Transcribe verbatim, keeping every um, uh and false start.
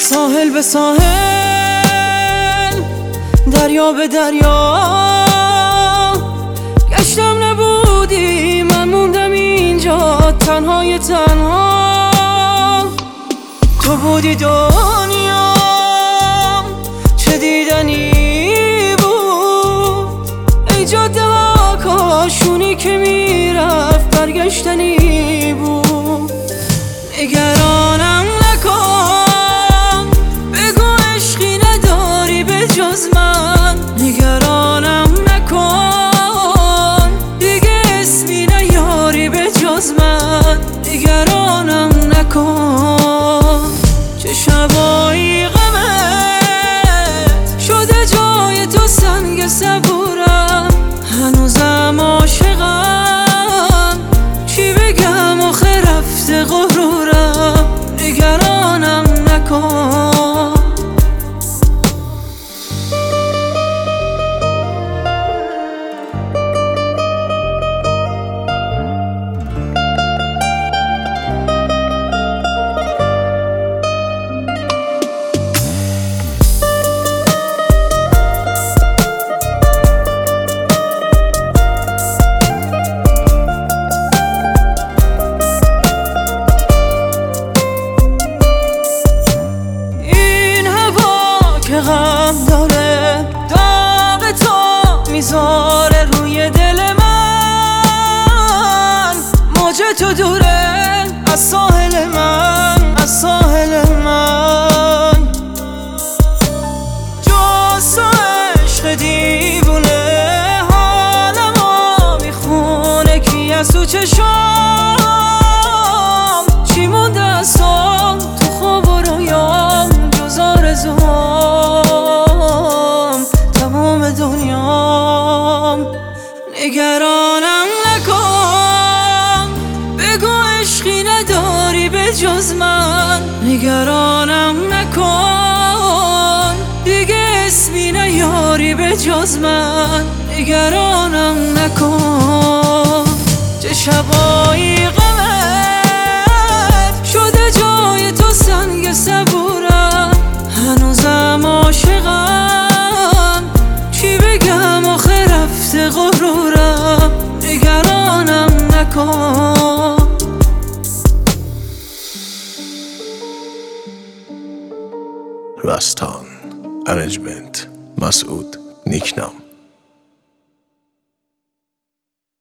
ساحل به ساحل، دریا به دریا گشتم نبودی، من موندم اینجا تنهای تنها. تو بودی دنیا چه دیدنی بود، ای جاده ها کاشونی که میرفت برگشتنی بود. نگرانم نکن، بگو عشقی نداری به جز من. نگرانم نکن، دیگه اسمی نیاری به جز من. نگرانم نکن، چه شبایی غمت شده جای تو سنگ صبورم. هنوزم عاشقم، چی بگم آخه رفته غرورم. نگرانم نکن. غم داره داغ تو میذاره روی دل من. موج تو دوره از ساحل من، از ساحل من. جز تو عشق دیوونه حالمو میخونه، کی از تو چشام چی مونده از تو تو خواب و رویام جز آرزوام تمام دنیام. نگرانم نکن، بگو عشقی نداری به جز من. نگرانم نکن، دیگه اسمی نیاری به جز من. نگرانم نکن، چه شبایی غمت شده جای تو سنگ صبورم. هنوزم عاشقم، چی بگم آخه رفته غرورم. نگرانم نکن. راستان، ارنجمنت، مسعود نیکنام.